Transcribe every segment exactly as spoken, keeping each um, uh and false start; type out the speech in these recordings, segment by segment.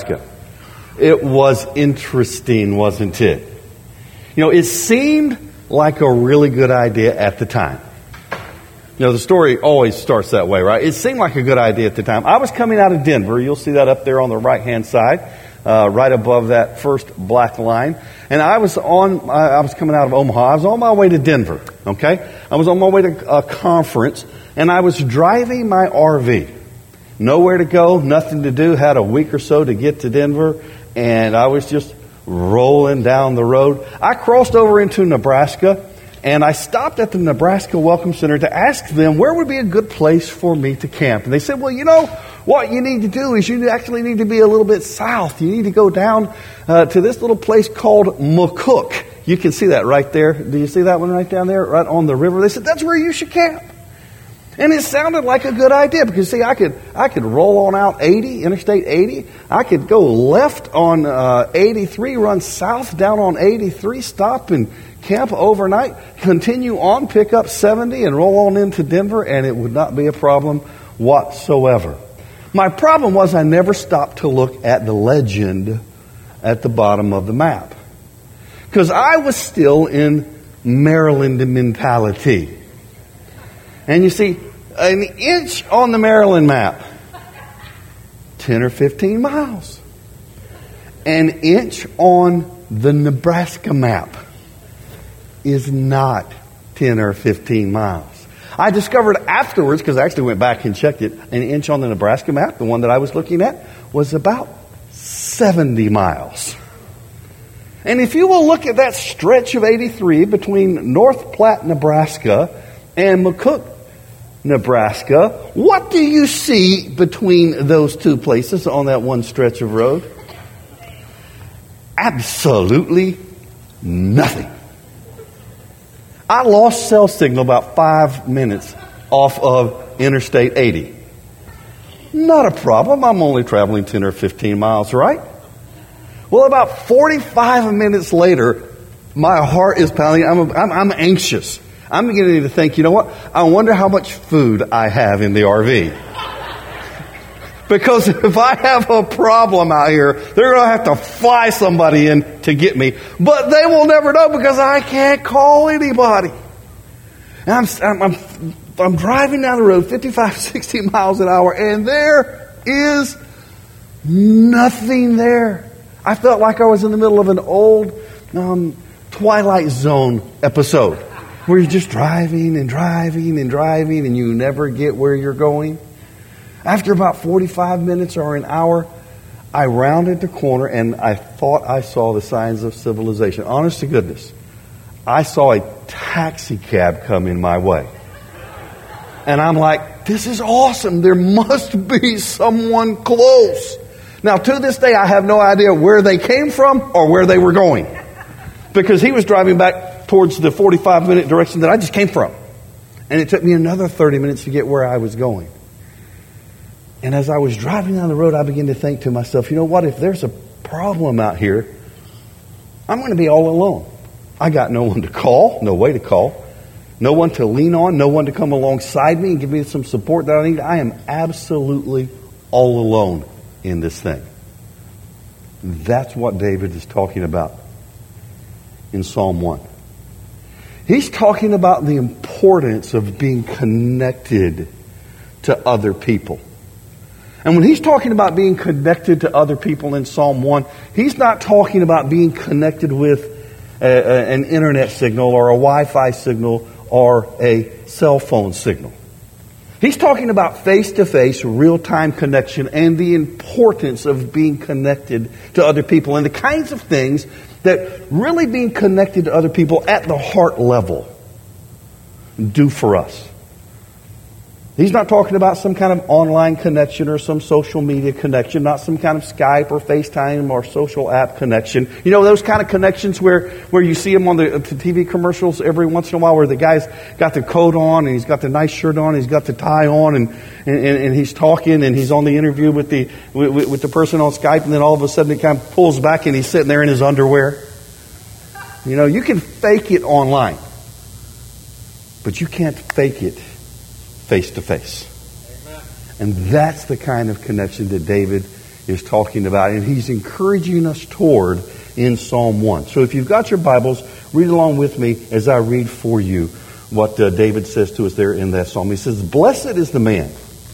Nebraska. It was interesting, wasn't it? You know, it seemed like a really good idea at the time. You know, the story always starts that way, right? It seemed like a good idea at the time. I was coming out of Denver. You'll see that up there on the right-hand side, uh, right above that first black line. And I was on, I was coming out of Omaha. I was on my way to Denver, okay? I was on my way to a conference, and I was driving my R V. Nowhere to go, nothing to do. Had a week or so to get to Denver, and I was just rolling down the road. I crossed over into Nebraska, and I stopped at the Nebraska Welcome Center to ask them where would be a good place for me to camp. And they said, well, you know, what you need to do is you actually need to be a little bit south. You need to go down uh, to this little place called McCook. You can see that right there. Do you see that one right down there, right on the river? They said, that's where you should camp. And it sounded like a good idea because, see, I could I could roll on out eighty, Interstate eighty. I could go left on uh, eighty-three, run south down on eighty-three, stop and camp overnight, continue on, pick up seventy, and roll on into Denver, and it would not be a problem whatsoever. My problem was I never stopped to look at the legend at the bottom of the map because I was still in Maryland mentality. And you see, an inch on the Maryland map, ten or fifteen miles. An inch on the Nebraska map is not ten or fifteen miles. I discovered afterwards, because I actually went back and checked it, an inch on the Nebraska map, the one that I was looking at, was about seventy miles. And if you will look at that stretch of eighty-three between North Platte, Nebraska, and McCook, Nebraska, what do you see between those two places on that one stretch of road? Absolutely nothing. I lost cell signal about five minutes off of Interstate eighty. Not a problem. I'm only traveling ten or fifteen miles, right? Well, about forty-five minutes later, my heart is pounding. I'm, I'm, I'm anxious. I'm beginning to think, you know what? I wonder how much food I have in the R V. Because if I have a problem out here, they're going to have to fly somebody in to get me. But they will never know because I can't call anybody. And I'm, I'm, I'm, I'm driving down the road fifty-five, sixty miles an hour, and there is nothing there. I felt like I was in the middle of an old um, Twilight Zone episode where you're just driving and driving and driving and you never get where you're going. After about forty-five minutes or an hour, I rounded the corner and I thought I saw the signs of civilization. Honest to goodness, I saw a taxi cab come in my way. And I'm like, this is awesome. There must be someone close. Now, to this day, I have no idea where they came from or where they were going. Because he was driving back towards the forty-five minute direction that I just came from. And it took me another thirty minutes to get where I was going. And as I was driving down the road, I began to think to myself, you know what, if there's a problem out here, I'm going to be all alone. I got no one to call, no way to call, no one to lean on, no one to come alongside me and give me some support that I need. I am absolutely all alone in this thing. That's what David is talking about in Psalm one. He's talking about the importance of being connected to other people. And when he's talking about being connected to other people in Psalm one, he's not talking about being connected with a, a, an internet signal or a Wi-Fi signal or a cell phone signal. He's talking about face-to-face, real-time connection and the importance of being connected to other people and the kinds of things that really being connected to other people at the heart level do for us. He's not talking about some kind of online connection or some social media connection, not some kind of Skype or FaceTime or social app connection. You know, those kind of connections where, where you see them on the, the T V commercials every once in a while where the guy's got the coat on and he's got the nice shirt on, and he's got the tie on and, and, and he's talking and he's on the interview with the, with, with the person on Skype, and then all of a sudden he kind of pulls back and he's sitting there in his underwear. You know, you can fake it online, but you can't fake it face to face. And that's the kind of connection that David is talking about, and he's encouraging us toward in Psalm one. So if you've got your Bibles, read along with me as I read for you what uh, David says to us there in that psalm. He says, "Blessed is the man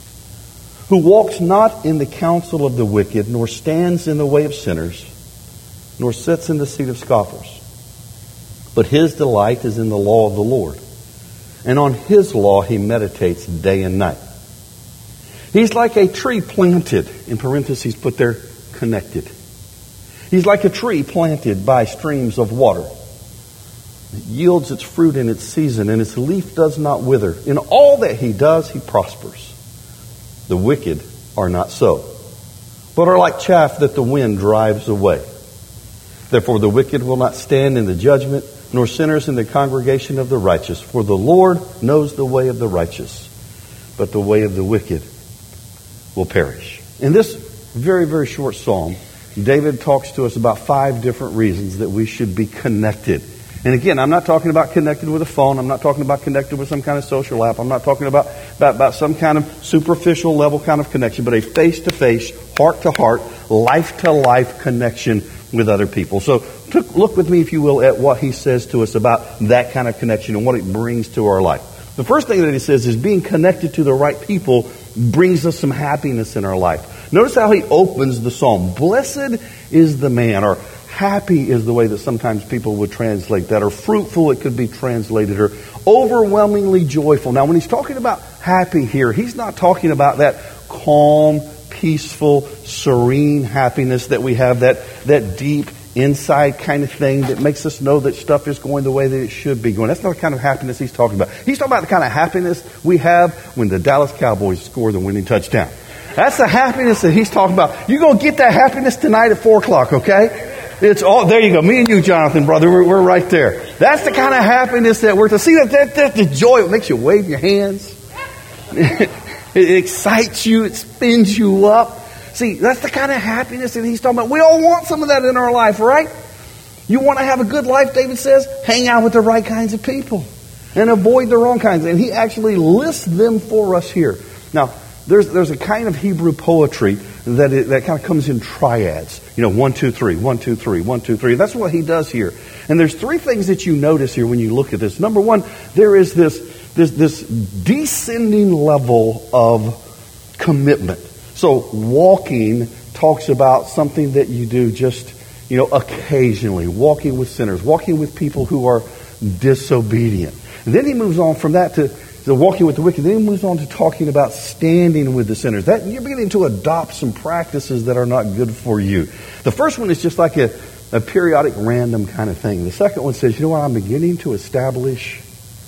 who walks not in the counsel of the wicked, nor stands in the way of sinners, nor sits in the seat of scoffers. But his delight is in the law of the Lord, and on his law he meditates day and night. He's like a tree planted," in parentheses put there, connected. "He's like a tree planted by streams of water. It yields its fruit in its season, and its leaf does not wither. In all that he does, he prospers. The wicked are not so, but are like chaff that the wind drives away. Therefore the wicked will not stand in the judgment, nor sinners in the congregation of the righteous. For the Lord knows the way of the righteous, but the way of the wicked will perish." In this very, very short psalm, David talks to us about five different reasons that we should be connected. And again, I'm not talking about connected with a phone. I'm not talking about connected with some kind of social app. I'm not talking about, about, about some kind of superficial level kind of connection, but a face-to-face, heart-to-heart, life-to-life connection with other people. So look with me, if you will, at what he says to us about that kind of connection and what it brings to our life. The first thing that he says is being connected to the right people brings us some happiness in our life. Notice how he opens the psalm. Blessed is the man, or happy is the way that sometimes people would translate that, or fruitful it could be translated, or overwhelmingly joyful. Now when he's talking about happy here, he's not talking about that calm, peaceful, serene happiness that we have, that, that deep inside kind of thing that makes us know that stuff is going the way that it should be going. That's not the kind of happiness he's talking about. He's talking about the kind of happiness we have when the Dallas Cowboys score the winning touchdown. That's the happiness that he's talking about. You're going to get that happiness tonight at four o'clock, okay? It's all, there you go. Me and you, Jonathan, brother, we're, we're right there. That's the kind of happiness that we're to see. That, that that's the joy. It makes you wave your hands. It excites you. It spins you up. See, that's the kind of happiness that he's talking about. We all want some of that in our life, right? You want to have a good life, David says? Hang out with the right kinds of people and avoid the wrong kinds. And he actually lists them for us here. Now, there's there's a kind of Hebrew poetry that it, that kind of comes in triads. You know, one, two, three, one, two, three, one, two, three. That's what he does here. And there's three things that you notice here when you look at this. Number one, there is this this this descending level of commitment. So walking talks about something that you do just, you know, occasionally. Walking with sinners. Walking with people who are disobedient. And then he moves on from that to the walking with the wicked. Then he moves on to talking about standing with the sinners. That you're beginning to adopt some practices that are not good for you. The first one is just like a, a periodic random kind of thing. The second one says, you know what, I'm beginning to establish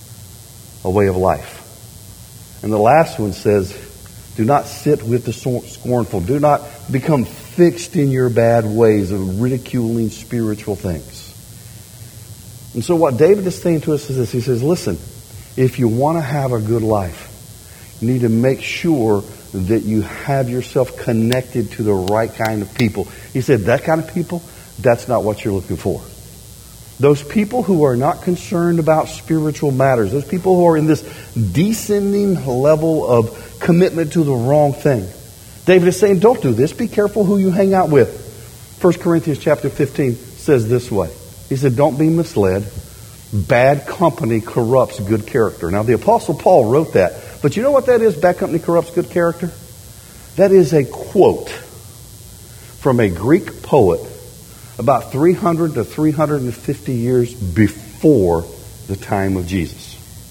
a way of life. And the last one says, do not sit with the scornful. Do not become fixed in your bad ways of ridiculing spiritual things. And so what David is saying to us is this. He says, listen, if you want to have a good life, you need to make sure that you have yourself connected to the right kind of people. He said, that kind of people, that's not what you're looking for. Those people who are not concerned about spiritual matters, those people who are in this descending level of commitment to the wrong thing. David is saying, don't do this. Be careful who you hang out with. First Corinthians chapter fifteen says this way. He said, don't be misled. Bad company corrupts good character. Now, the Apostle Paul wrote that. But you know what that is, bad company corrupts good character? That is a quote from a Greek poet about three hundred to three hundred fifty years before the time of Jesus.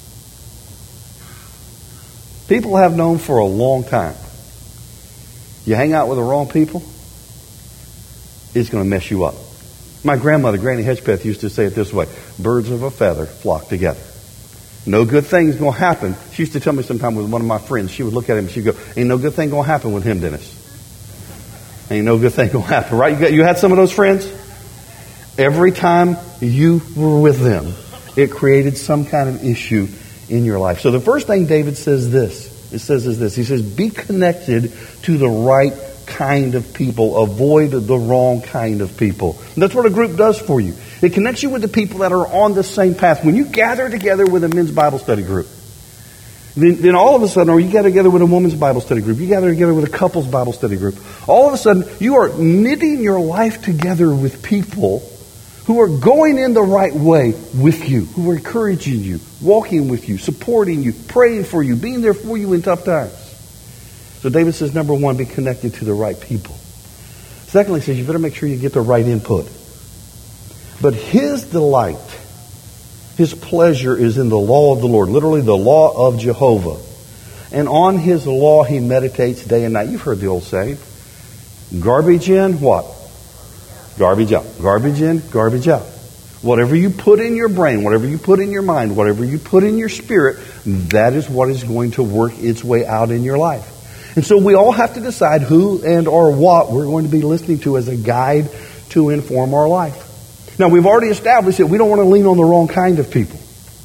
People have known for a long time, you hang out with the wrong people, it's going to mess you up. My grandmother, Granny Hedgepeth, used to say it this way, birds of a feather flock together. No good thing's going to happen. She used to tell me sometime with one of my friends, she would look at him and she'd go, ain't no good thing going to happen with him, Dennis. Ain't no good thing going to happen, right? You, got, you had some of those friends? Every time you were with them, it created some kind of issue in your life. So the first thing David says this, it says is this, he says, be connected to the right kind of people. Avoid the wrong kind of people. And that's what a group does for you. It connects you with the people that are on the same path. When you gather together with a men's Bible study group, Then, then all of a sudden, or you gather together with a woman's Bible study group, you gather together with a couple's Bible study group, all of a sudden you are knitting your life together with people who are going in the right way with you, who are encouraging you, walking with you, supporting you, praying for you, being there for you in tough times. So David says, number one, be connected to the right people. Secondly, he says, you better make sure you get the right input. But his delight, his pleasure is in the law of the Lord, literally the law of Jehovah. And on his law he meditates day and night. You've heard the old saying, garbage in, what? Garbage out. Garbage in, garbage out. Whatever you put in your brain, whatever you put in your mind, whatever you put in your spirit, that is what is going to work its way out in your life. And so we all have to decide who and or what we're going to be listening to as a guide to inform our life. Now, we've already established that we don't want to lean on the wrong kind of people.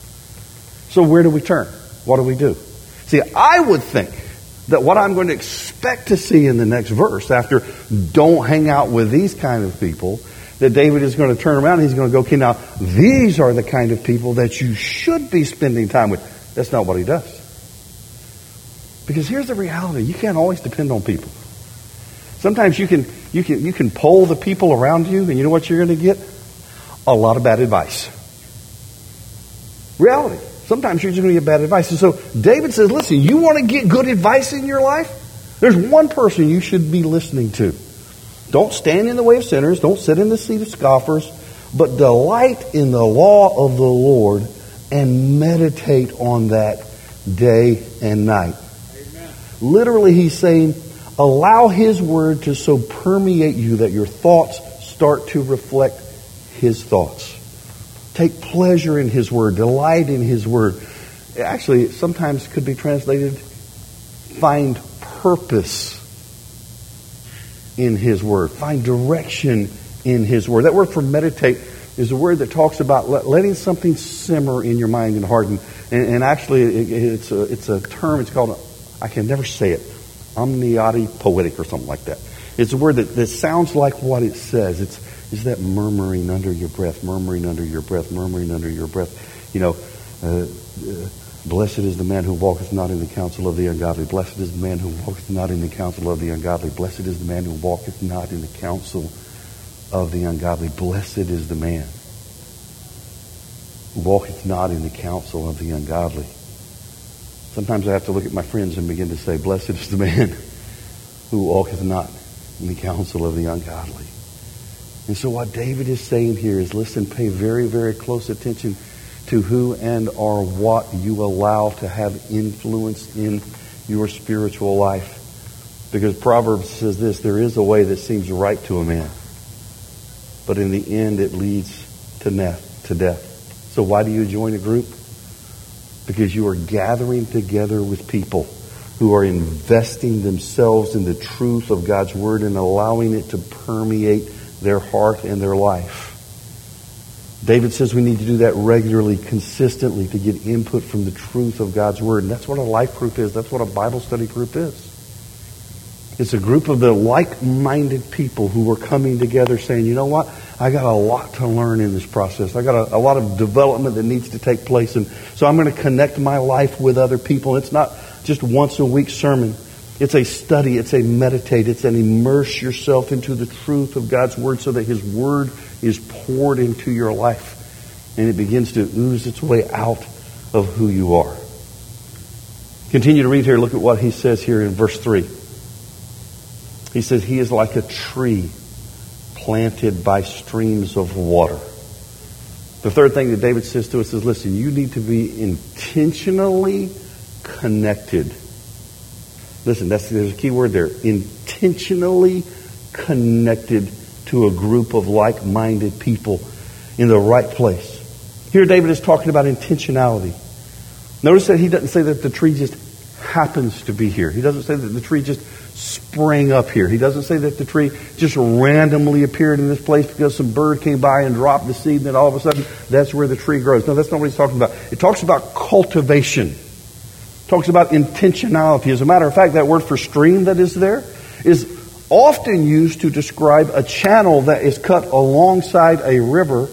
So where do we turn? What do we do? See, I would think that what I'm going to expect to see in the next verse, after don't hang out with these kind of people, that David is going to turn around and he's going to go, okay, now these are the kind of people that you should be spending time with. That's not what he does. Because here's the reality. You can't always depend on people. Sometimes you can, you can, you can poll the people around you, and you know what you're going to get? A lot of bad advice. Reality. Sometimes you're just going to get bad advice. And so David says, listen, you want to get good advice in your life? There's one person you should be listening to. Don't stand in the way of sinners. Don't sit in the seat of scoffers. But delight in the law of the Lord and meditate on that day and night. Amen. Literally, he's saying, allow his word to so permeate you that your thoughts start to reflect his thoughts. Take pleasure in his word. Delight in his word. Actually, sometimes could be translated, find purpose in his word. Find direction in his word. That word for meditate is a word that talks about letting something simmer in your mind and heart. And, and actually, it, it's, a, it's a term, it's called, I can never say it, omniati poetic or something like that. It's a word that, that sounds like what it says. It's Is that murmuring under your breath, murmuring under your breath, murmuring under your breath. You know, uh, uh, blessed is the man who walketh not in the counsel of the ungodly. Blessed is the man who walketh not in the counsel of the ungodly. Blessed is the man who walketh not in the counsel of the ungodly. Blessed is the man who walketh not in the counsel of the ungodly. Sometimes I have to look at my friends and begin to say, blessed is the man who walketh not in the counsel of the ungodly. And so what David is saying here is, listen, pay very, very close attention to who and or what you allow to have influence in your spiritual life. Because Proverbs says this, there is a way that seems right to a man, but in the end it leads to death. To death. So why do you join a group? Because you are gathering together with people who are investing themselves in the truth of God's Word and allowing it to permeate their heart and their life. David says we need to do that regularly, consistently, to get input from the truth of God's Word. And that's what a life group is. That's what a Bible study group is. It's a group of the like-minded people who are coming together saying, you know what? I got a lot to learn in this process. I got a, a lot of development that needs to take place. And so I'm going to connect my life with other people. It's not just once a week sermon. It's a study, it's a meditate, it's an immerse yourself into the truth of God's Word so that His Word is poured into your life and it begins to ooze its way out of who you are. Continue to read here. Look at what he says here in verse three. He says, he is like a tree planted by streams of water. The third thing that David says to us is, listen, you need to be intentionally connected. Listen, that's, there's a key word there. Intentionally connected to a group of like-minded people in the right place. Here David is talking about intentionality. Notice that he doesn't say that the tree just happens to be here. He doesn't say that the tree just sprang up here. He doesn't say that the tree just randomly appeared in this place because some bird came by and dropped the seed and then all of a sudden that's where the tree grows. No, that's not what he's talking about. It talks about cultivation. Talks about intentionality. As a matter of fact, that word for stream that is there is often used to describe a channel that is cut alongside a river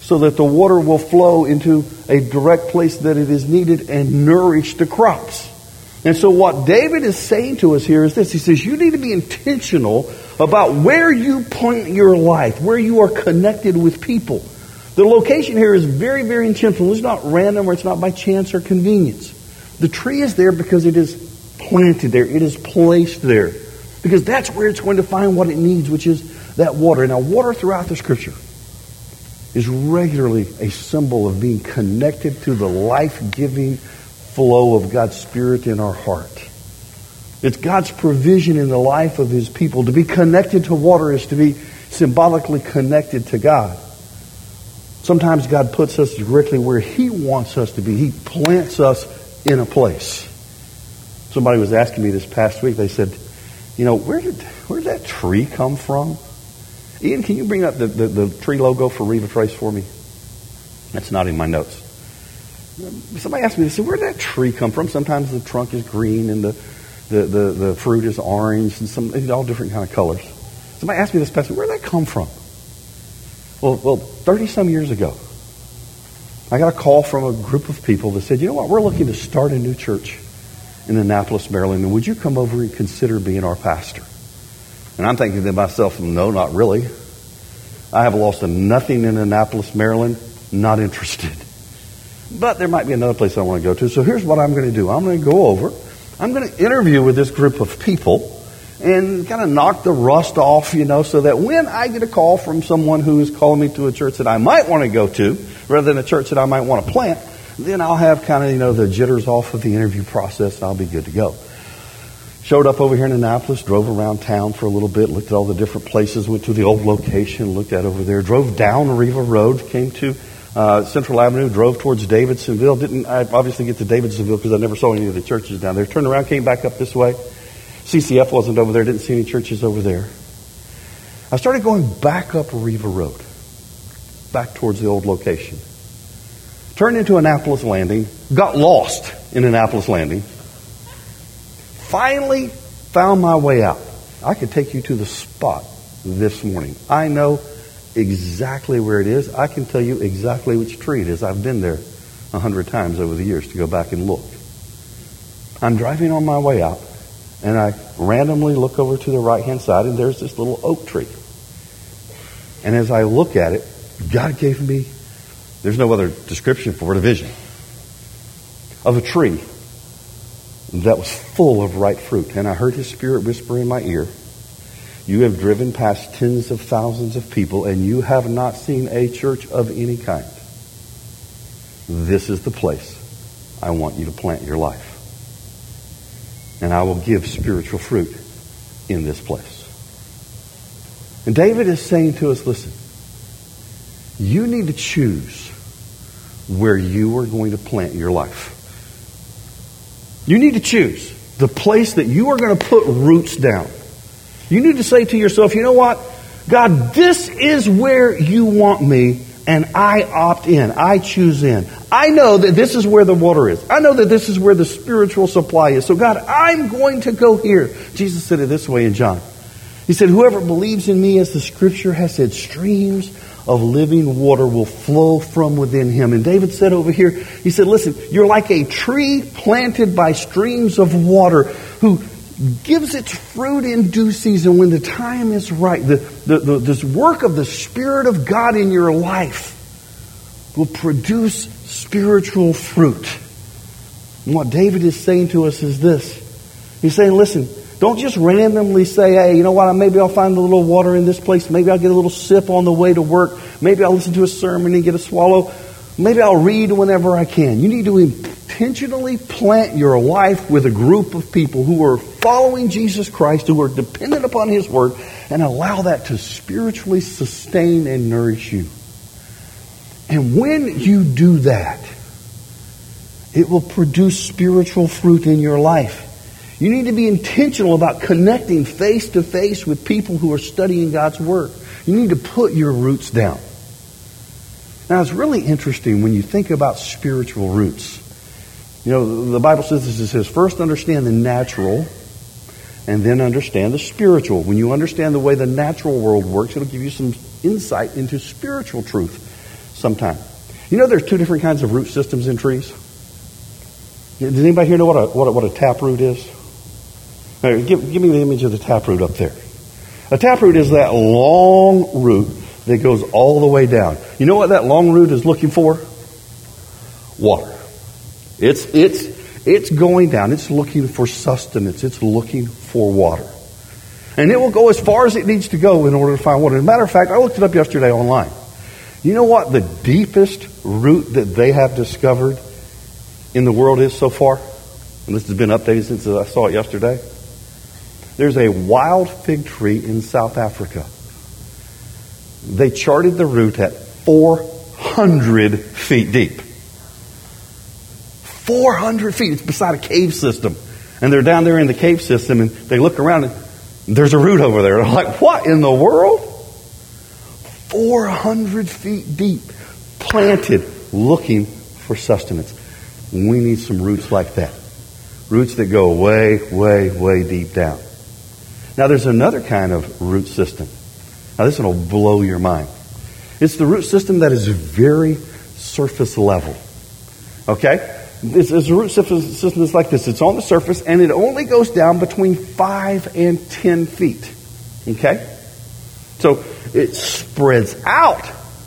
so that the water will flow into a direct place that it is needed and nourish the crops. And so what David is saying to us here is this. He says, you need to be intentional about where you point your life, where you are connected with people. The location here is very, very intentional. It's not random or it's not by chance or convenience. The tree is there because it is planted there. It is placed there. Because that's where it's going to find what it needs, which is that water. Now, water throughout the Scripture is regularly a symbol of being connected to the life-giving flow of God's Spirit in our heart. It's God's provision in the life of His people. To be connected to water is to be symbolically connected to God. Sometimes God puts us directly where He wants us to be. He plants us in a place. Somebody was asking me this past week, they said, you know, where did where did that tree come from? Ian, can you bring up the, the, the tree logo for Riva Trace for me? That's not in my notes. Somebody asked me, they said, where did that tree come from? Sometimes the trunk is green and the, the, the, the fruit is orange and some all different kind of colors. Somebody asked me this past week, where did that come from? Well, well, thirty-some years ago, I got a call from a group of people that said, you know what, we're looking to start a new church in Annapolis, Maryland, and would you come over and consider being our pastor? And I'm thinking to myself, no, not really. I have lost to nothing in Annapolis, Maryland, not interested. But there might be another place I want to go to. So here's what I'm going to do. I'm going to go over. I'm going to interview with this group of people and kind of knock the rust off, you know, so that when I get a call from someone who is calling me to a church that I might want to go to, rather than a church that I might want to plant, then I'll have kind of, you know, the jitters off of the interview process and I'll be good to go. Showed up over here in Annapolis, drove around town for a little bit, looked at all the different places, went to the old location, looked at over there, drove down Riva Road, came to uh, Central Avenue, drove towards Davidsonville. Didn't I obviously get to Davidsonville because I never saw any of the churches down there. Turned around, came back up this way. C C F wasn't over there, didn't see any churches over there. I started going back up Riva Road, back towards the old location. Turned into Annapolis Landing, got lost in Annapolis Landing. Finally found my way out. I could take you to the spot this morning. I know exactly where it is. I can tell you exactly which tree it is. I've been there a hundred times over the years to go back and look. I'm driving on my way out, and I randomly look over to the right-hand side, and there's this little oak tree. And as I look at it, God gave me, there's no other description for it, a vision of a tree that was full of ripe fruit. And I heard His Spirit whisper in my ear, you have driven past tens of thousands of people and you have not seen a church of any kind. This is the place I want you to plant your life. And I will give spiritual fruit in this place. And David is saying to us, listen, you need to choose where you are going to plant your life. You need to choose the place that you are going to put roots down. You need to say to yourself, you know what? God, this is where you want me, and I opt in. I choose in. I know that this is where the water is. I know that this is where the spiritual supply is. So God, I'm going to go here. Jesus said it this way in John. He said, whoever believes in me, as the Scripture has said, streams of living water will flow from within him. And David said over here, he said, listen, you're like a tree planted by streams of water who gives its fruit in due season when the time is right. The, the, the, this work of the Spirit of God in your life will produce spiritual fruit. And what David is saying to us is this. He's saying, listen, don't just randomly say, hey, you know what, maybe I'll find a little water in this place. Maybe I'll get a little sip on the way to work. Maybe I'll listen to a sermon and get a swallow. Maybe I'll read whenever I can. You need to intentionally plant your life with a group of people who are following Jesus Christ, who are dependent upon His Word, and allow that to spiritually sustain and nourish you. And when you do that, it will produce spiritual fruit in your life. You need to be intentional about connecting face to face with people who are studying God's Word. You need to put your roots down. Now, it's really interesting when you think about spiritual roots. You know, the Bible says this, it says, first understand the natural and then understand the spiritual. When you understand the way the natural world works, it'll give you some insight into spiritual truth. sometime. You know there's two different kinds of root systems in trees? Does anybody here know what a, what a, what a taproot is? Right, give, give me the image of the taproot up there. A taproot is that long root that goes all the way down. You know what that long root is looking for? Water. It's, it's, it's going down. It's looking for sustenance. It's looking for water. And it will go as far as it needs to go in order to find water. As a matter of fact, I looked it up yesterday online. You know what the deepest root that they have discovered in the world is so far? And this has been updated since I saw it yesterday. There's a wild fig tree in South Africa. They charted the root at four hundred feet deep. four hundred feet. It's beside a cave system. And they're down there in the cave system and they look around and there's a root over there. They're like, what in the world? four hundred feet deep. Planted, looking for sustenance. We need some roots like that. Roots that go way, way, way deep down. Now there's another kind of root system. Now this one will blow your mind. It's the root system that is very surface level. Okay? It's, it's a root system that's like this. It's on the surface and it only goes down between five and ten feet. Okay? So it spreads out,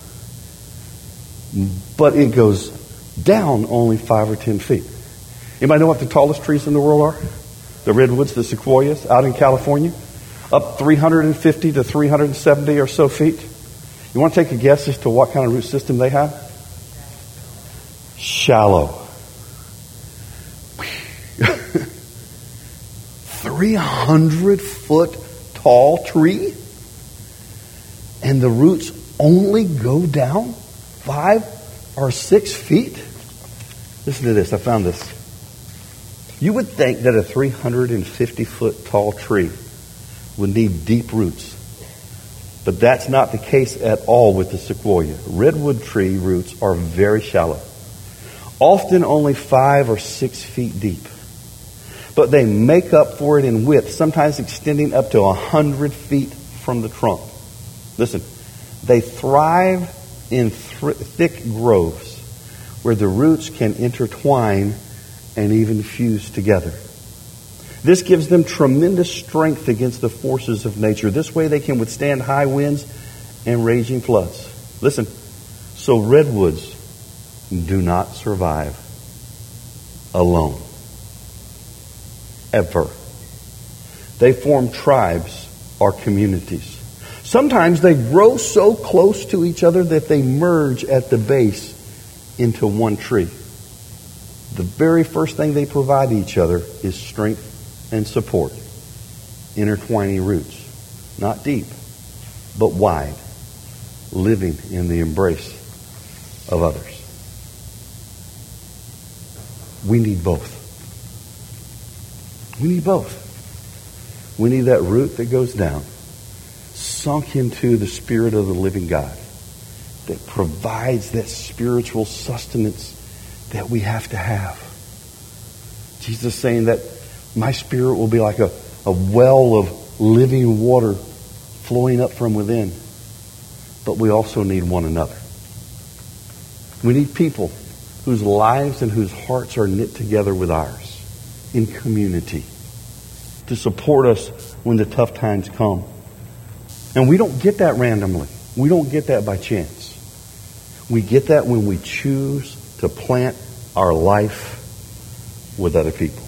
but it goes down only five or ten feet. Anybody know what the tallest trees in the world are? The redwoods, the sequoias out in California. Up three hundred fifty to three hundred seventy or so feet. You want to take a guess as to what kind of root system they have? Shallow. three hundred foot tall tree? And the roots only go down five or six feet? Listen to this. I found this. You would think that a three hundred fifty foot tall tree would need deep roots. But that's not the case at all with the sequoia. Redwood tree roots are very shallow. Often only five or six feet deep. But they make up for it in width, sometimes extending up to a hundred feet from the trunk. Listen, they thrive in th- thick groves where the roots can intertwine and even fuse together. This gives them tremendous strength against the forces of nature. This way they can withstand high winds and raging floods. Listen, so redwoods do not survive alone. Ever. They form tribes or communities. Sometimes they grow so close to each other that they merge at the base into one tree. The very first thing they provide each other is strength and support. Intertwining roots. Not deep, but wide. Living in the embrace of others. We need both. We need both. We need that root that goes down, sunk into the Spirit of the living God, that provides that spiritual sustenance that we have to have. Jesus saying that my spirit will be like a, a well of living water flowing up from within. But we also need one another. We need people whose lives and whose hearts are knit together with ours in community to support us when the tough times come. And we don't get that randomly. We don't get that by chance. We get that when we choose to plant our life with other people.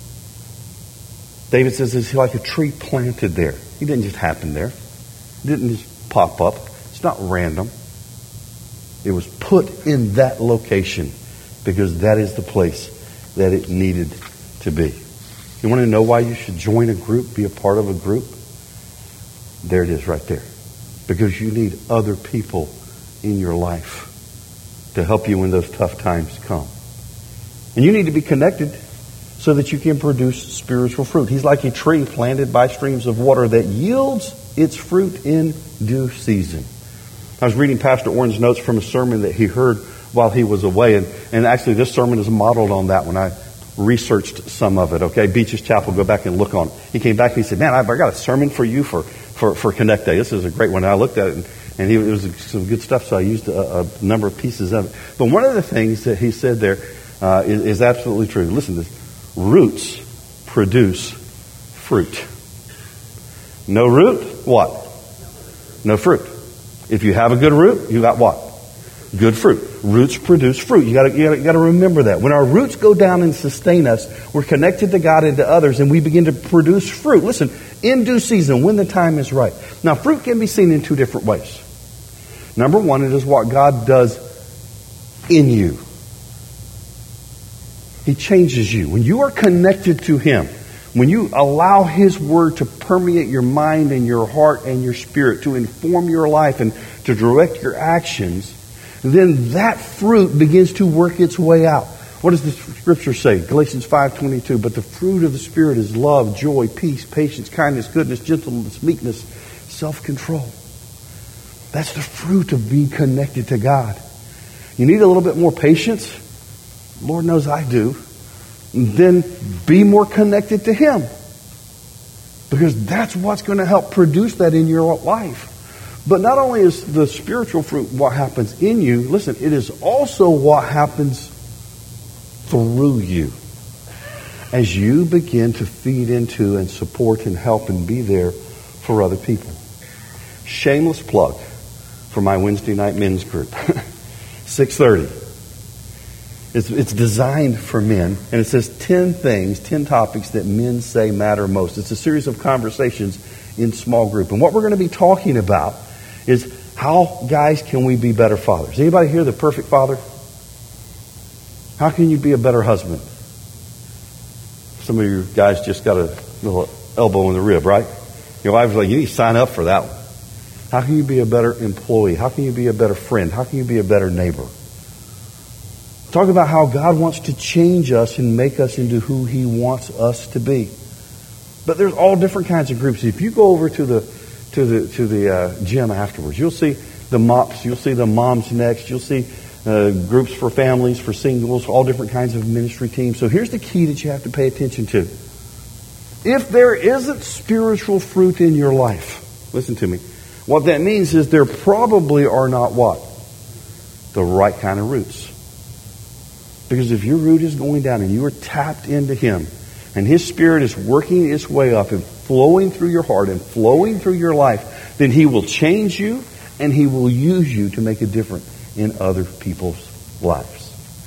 David says it's like a tree planted there. He didn't just happen there. It didn't just pop up. It's not random. It was put in that location because that is the place that it needed to be. You want to know why you should join a group, be a part of a group? There it is right there. Because you need other people in your life to help you when those tough times come. And you need to be connected so that you can produce spiritual fruit. He's like a tree planted by streams of water that yields its fruit in due season. I was reading Pastor Warren's notes from a sermon that he heard while he was away. And, and actually this sermon is modeled on that when I researched some of it. Okay, Beaches Chapel, go back and look on it. He came back and he said, man, I've, I got a sermon for you for, for, for Connect Day. This is a great one. And I looked at it and, And he, it was some good stuff, so I used a, a number of pieces of it. But one of the things that he said there uh, is, is absolutely true. Listen to this. Roots produce fruit. No root, what? No fruit. If you have a good root, you got what? Good fruit. Roots produce fruit. You gotta, you gotta, you gotta remember that. When our roots go down and sustain us, we're connected to God and to others, and we begin to produce fruit. Listen, in due season, when the time is right. Now, fruit can be seen in two different ways. Number one, it is what God does in you. He changes you. When you are connected to Him, when you allow His Word to permeate your mind and your heart and your spirit, to inform your life and to direct your actions, then that fruit begins to work its way out. What does the Scripture say? Galatians five twenty-two, but the fruit of the Spirit is love, joy, peace, patience, kindness, goodness, gentleness, meekness, self-control. That's the fruit of being connected to God. You need a little bit more patience? Lord knows I do. Then be more connected to Him. Because that's what's going to help produce that in your life. But not only is the spiritual fruit what happens in you, listen, it is also what happens through you. As you begin to feed into and support and help and be there for other people. Shameless plug for my Wednesday night men's group. six thirty. It's, it's designed for men, and it says ten things, ten topics that men say matter most. It's a series of conversations in small group. And what we're going to be talking about is how, guys, can we be better fathers? Anybody here the perfect father? How can you be a better husband? Some of you guys just got a little elbow in the rib, right? Your wife's like, you need to sign up for that one. How can you be a better employee? How can you be a better friend? How can you be a better neighbor? Talk about how God wants to change us and make us into who He wants us to be. But there's all different kinds of groups. If you go over to the to the to the uh, gym afterwards, you'll see the mops, you'll see the moms next, you'll see uh, groups for families, for singles, all different kinds of ministry teams. So here's the key that you have to pay attention to. If there isn't spiritual fruit in your life, listen to me. What that means is there probably are not what? The right kind of roots. Because if your root is going down and you are tapped into Him, and His Spirit is working its way up and flowing through your heart and flowing through your life, then He will change you and He will use you to make a difference in other people's lives.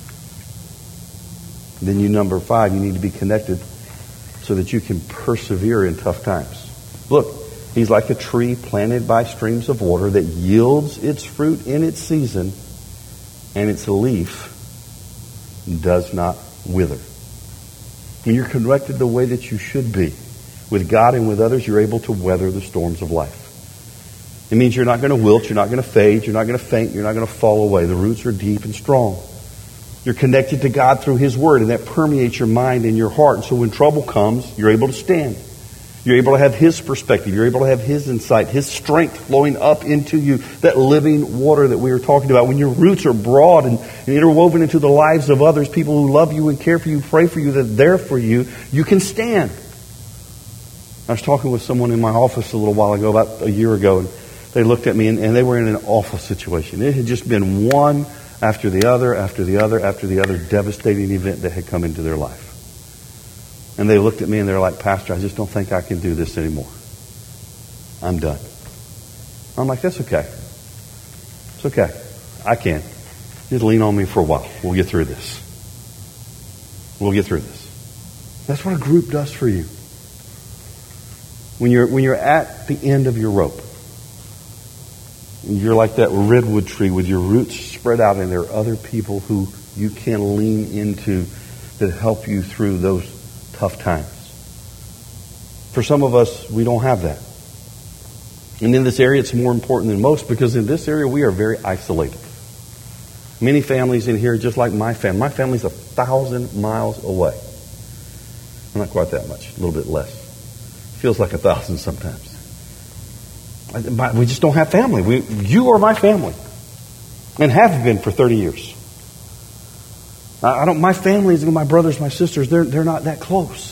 Then you, number five, you need to be connected so that you can persevere in tough times. Look, He's like a tree planted by streams of water that yields its fruit in its season, and its leaf does not wither. When you're connected the way that you should be with God and with others, you're able to weather the storms of life. It means you're not going to wilt, you're not going to fade, you're not going to faint, you're not going to fall away. The roots are deep and strong. You're connected to God through His Word, and that permeates your mind and your heart. And so when trouble comes, you're able to stand. You're able to have His perspective. You're able to have His insight, His strength flowing up into you, that living water that we were talking about. When your roots are broad and, and interwoven into the lives of others, people who love you and care for you, pray for you, that are there for you, you can stand. I was talking with someone in my office a little while ago, about a year ago, and they looked at me, and, and they were in an awful situation. It had just been one after the other, after the other, after the other devastating event that had come into their life. And they looked at me and they're like, Pastor, I just don't think I can do this anymore. I'm done. I'm like, that's okay. It's okay. I can. Just lean on me for a while. We'll get through this. We'll get through this. That's what a group does for you. When you're, when you're at the end of your rope, you're like that redwood tree with your roots spread out, and there are other people who you can lean into that help you through those tough times. For some of us, we don't have that. And in this area, it's more important than most, because in this area, we are very isolated. Many families in here, just like my family. My family's a thousand miles away. Not quite that much, a little bit less. Feels like a thousand sometimes. But we just don't have family. We, you are my family, and have been for thirty years. I don't. My family is my brothers, my sisters. They're they're not that close.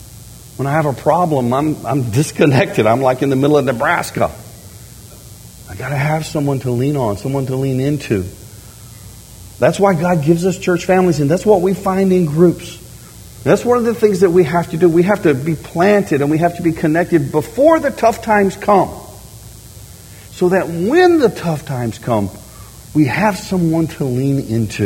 When I have a problem, I'm I'm disconnected. I'm like in the middle of Nebraska. I got to have someone to lean on, someone to lean into. That's why God gives us church families, and that's what we find in groups. And that's one of the things that we have to do. We have to be planted and we have to be connected before the tough times come. So that when the tough times come, we have someone to lean into.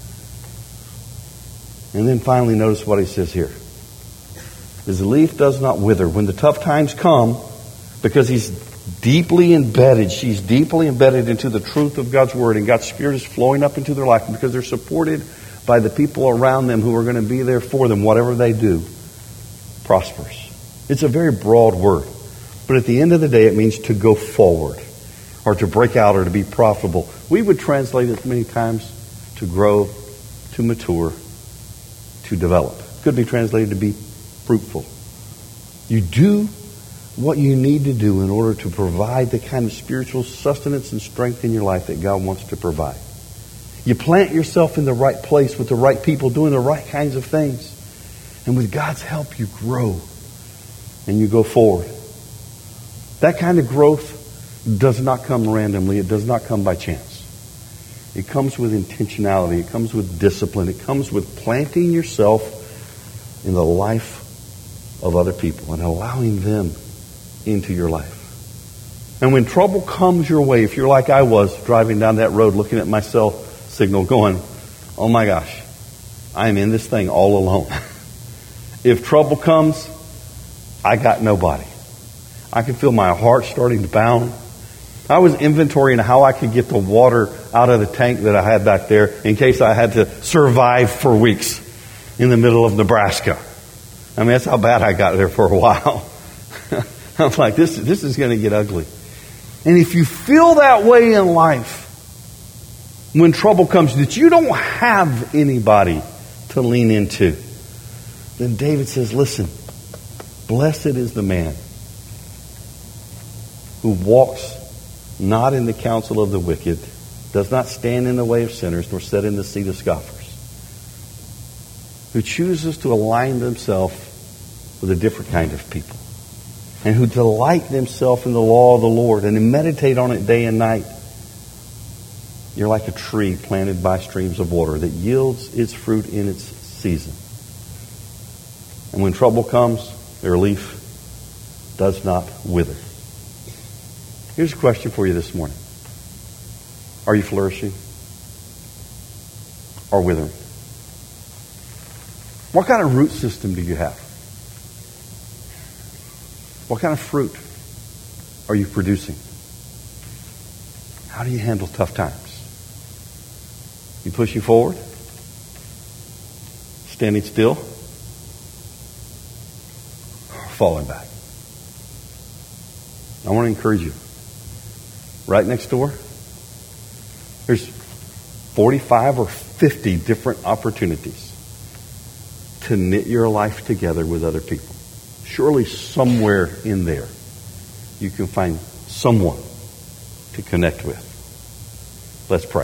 And then finally, notice what he says here. His leaf does not wither. When the tough times come, because he's deeply embedded, she's deeply embedded into the truth of God's Word, and God's Spirit is flowing up into their life, and because they're supported by the people around them who are going to be there for them, whatever they do prospers. It's a very broad word. But at the end of the day, it means to go forward, or to break out, or to be profitable. We would translate it many times to grow, to mature, to develop. Could be translated to be fruitful. You do what you need to do in order to provide the kind of spiritual sustenance and strength in your life that God wants to provide. You plant yourself in the right place with the right people doing the right kinds of things. And with God's help, you grow and you go forward. That kind of growth does not come randomly. It does not come by chance. It comes with intentionality. It comes with discipline. It comes with planting yourself in the life of other people and allowing them into your life. And when trouble comes your way, if you're like I was, driving down that road looking at my cell signal going, oh my gosh, I am in this thing all alone. If trouble comes, I got nobody. I can feel my heart starting to pound. I was inventorying how I could get the water out of the tank that I had back there in case I had to survive for weeks in the middle of Nebraska. I mean, that's how bad I got there for a while. I'm like, this, this is going to get ugly. And if you feel that way in life, when trouble comes, that you don't have anybody to lean into, then David says, listen, blessed is the man who walks not in the counsel of the wicked, does not stand in the way of sinners, nor sit in the seat of scoffers, who chooses to align themselves with a different kind of people, and who delight themselves in the law of the Lord and meditate on it day and night. You're like a tree planted by streams of water that yields its fruit in its season. And when trouble comes, their leaf does not wither. Here's a question for you this morning. Are you flourishing or withering? What kind of root system do you have? What kind of fruit are you producing? How do you handle tough times? You pushing forward? Standing still? Or falling back? I want to encourage you. Right next door, there's forty-five or fifty different opportunities to knit your life together with other people. Surely somewhere in there you can find someone to connect with. Let's pray.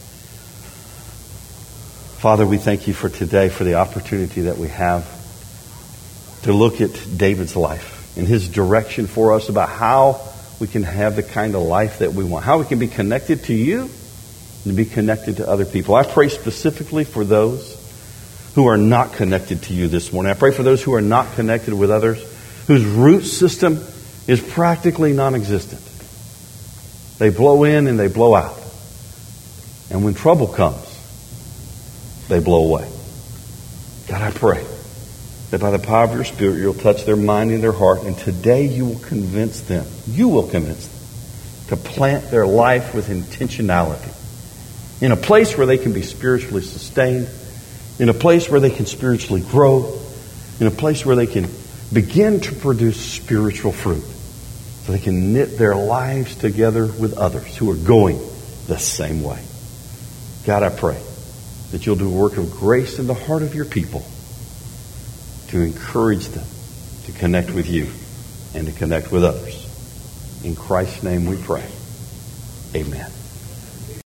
Father, we thank you for today, for the opportunity that we have to look at David's life and his direction for us about how we can have the kind of life that we want, how we can be connected to you and be connected to other people. I pray specifically for those who are not connected to you this morning. I pray for those who are not connected with others, whose root system is practically non-existent. They blow in and they blow out. And when trouble comes, they blow away. God, I pray that by the power of your Spirit, you'll touch their mind and their heart, and today you will convince them, you will convince them to plant their life with intentionality in a place where they can be spiritually sustained, in a place where they can spiritually grow, in a place where they can begin to produce spiritual fruit, so they can knit their lives together with others who are going the same way. God, I pray that you'll do a work of grace in the heart of your people to encourage them to connect with you and to connect with others. In Christ's name we pray. Amen.